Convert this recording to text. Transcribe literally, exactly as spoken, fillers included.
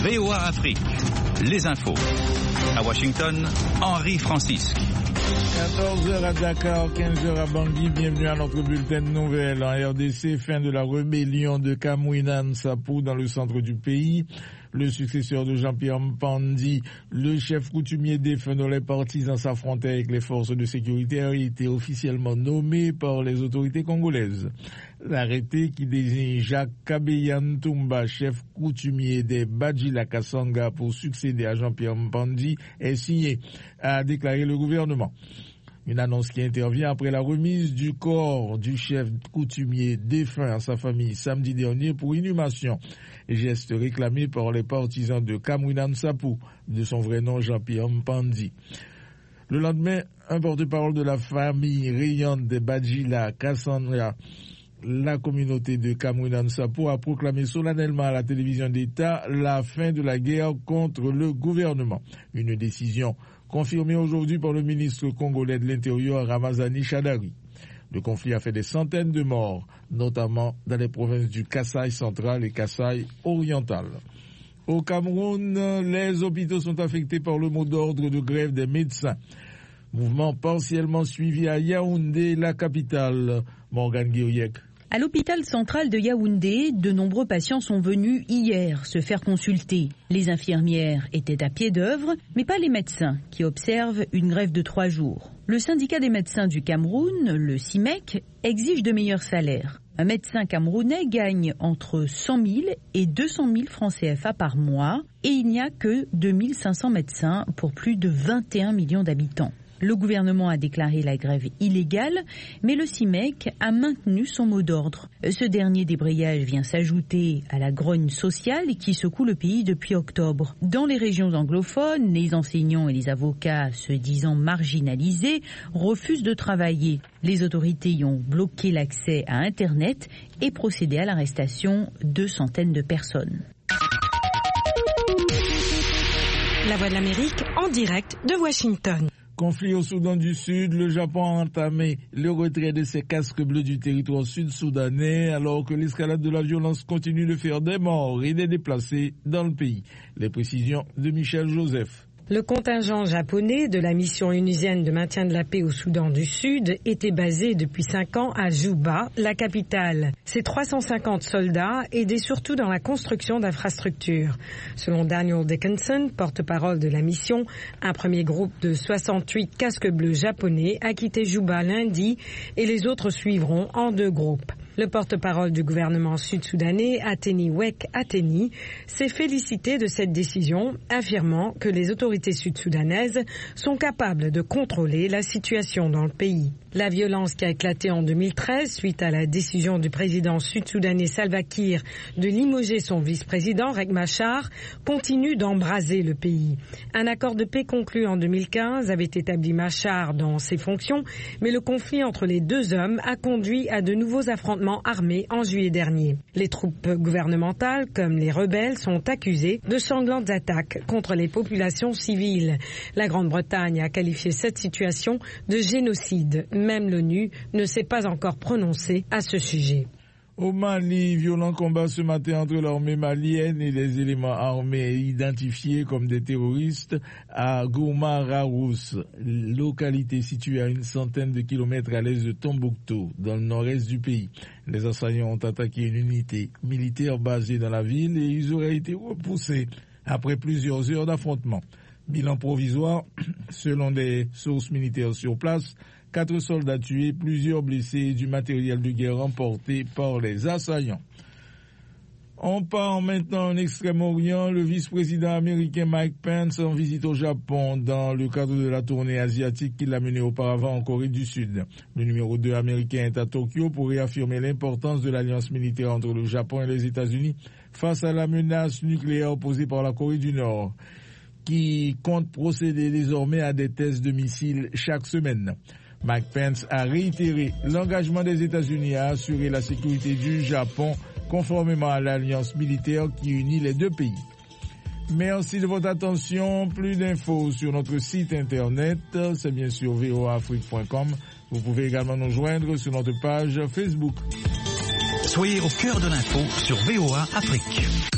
V O A Afrique, les infos. À Washington, Henri Francisque. quatorze heures à Dakar, quinze heures à Bangui. Bienvenue à notre bulletin de nouvelles. En R D C, fin de la rébellion de Kamwina Nsapu dans le centre du pays. Le successeur de Jean-Pierre Mpandi, le chef coutumier défunt dont les partisans s'affrontaient avec les forces de sécurité, a été officiellement nommé par les autorités congolaises. L'arrêté qui désigne Jacques Kabeyan Toumba, chef coutumier des Badjila Kasanga pour succéder à Jean-Pierre Mpandi, est signé, a déclaré le gouvernement. Une annonce qui intervient après la remise du corps du chef coutumier défunt à sa famille samedi dernier pour inhumation. Geste réclamé par les partisans de Kamwina Nsapu, de son vrai nom Jean-Pierre Mpandi. Le lendemain, un porte-parole de la famille rayante des Badjila Kasanga, la communauté de Kamwina Nsapu, a proclamé solennellement à la télévision d'État la fin de la guerre contre le gouvernement. Une décision confirmée aujourd'hui par le ministre congolais de l'Intérieur Ramazani Shadari. Le conflit a fait des centaines de morts, notamment dans les provinces du Kasaï central et Kasaï oriental. Au Cameroun, les hôpitaux sont affectés par le mot d'ordre de grève des médecins. Mouvement partiellement suivi à Yaoundé, la capitale. Morgane Guiriec. À l'hôpital central de Yaoundé, de nombreux patients sont venus hier se faire consulter. Les infirmières étaient à pied d'œuvre, mais pas les médecins qui observent une grève de trois jours. Le syndicat des médecins du Cameroun, le C I M E C, exige de meilleurs salaires. Un médecin camerounais gagne entre cent mille et deux cent mille francs C F A par mois et il n'y a que deux mille cinq cents médecins pour plus de vingt et un millions d'habitants. Le gouvernement a déclaré la grève illégale, mais le C I M E C a maintenu son mot d'ordre. Ce dernier débrayage vient s'ajouter à la grogne sociale qui secoue le pays depuis octobre. Dans les régions anglophones, les enseignants et les avocats, se disant marginalisés, refusent de travailler. Les autorités y ont bloqué l'accès à Internet et procédé à l'arrestation de centaines de personnes. La Voix de l'Amérique en direct de Washington. Conflit au Soudan du Sud, le Japon a entamé le retrait de ses casques bleus du territoire sud-soudanais alors que l'escalade de la violence continue de faire des morts et des déplacés dans le pays. Les précisions de Michel Joseph. Le contingent japonais de la mission onusienne de maintien de la paix au Soudan du Sud était basé depuis cinq ans à Juba, la capitale. Ces trois cent cinquante soldats aidaient surtout dans la construction d'infrastructures. Selon Daniel Dickinson, porte-parole de la mission, un premier groupe de soixante-huit casques bleus japonais a quitté Juba lundi et les autres suivront en deux groupes. Le porte-parole du gouvernement sud-soudanais, Ateni Wek Ateni, s'est félicité de cette décision, affirmant que les autorités sud-soudanaises sont capables de contrôler la situation dans le pays. La violence qui a éclaté en deux mille treize suite à la décision du président sud-soudanais Salva Kiir de limoger son vice-président Riek Machar continue d'embraser le pays. Un accord de paix conclu en deux mille quinze avait établi Machar dans ses fonctions, mais le conflit entre les deux hommes a conduit à de nouveaux affrontements armés en juillet dernier. Les troupes gouvernementales, comme les rebelles, sont accusées de sanglantes attaques contre les populations civiles. La Grande-Bretagne a qualifié cette situation de génocide. Même l'ONU ne s'est pas encore prononcée à ce sujet. Au Mali, violent combat ce matin entre l'armée malienne et les éléments armés identifiés comme des terroristes à Gourma-Rarousse, localité située à une centaine de kilomètres à l'est de Tombouctou, dans le nord-est du pays. Les assaillants ont attaqué une unité militaire basée dans la ville et ils auraient été repoussés après plusieurs heures d'affrontement. Bilan provisoire, selon des sources militaires sur place, quatre soldats tués, plusieurs blessés et du matériel de guerre emporté par les assaillants. On part maintenant en Extrême-Orient. Le vice-président américain Mike Pence en visite au Japon dans le cadre de la tournée asiatique qu'il a menée auparavant en Corée du Sud. Le numéro deux américain est à Tokyo pour réaffirmer l'importance de l'alliance militaire entre le Japon et les États-Unis face à la menace nucléaire posée par la Corée du Nord, qui compte procéder désormais à des tests de missiles chaque semaine. Mike Pence a réitéré l'engagement des États-Unis à assurer la sécurité du Japon conformément à l'alliance militaire qui unit les deux pays. Merci de votre attention. Plus d'infos sur notre site internet, c'est bien sûr v o a afrique point com. Vous pouvez également nous joindre sur notre page Facebook. Soyez au cœur de l'info sur V O A Afrique.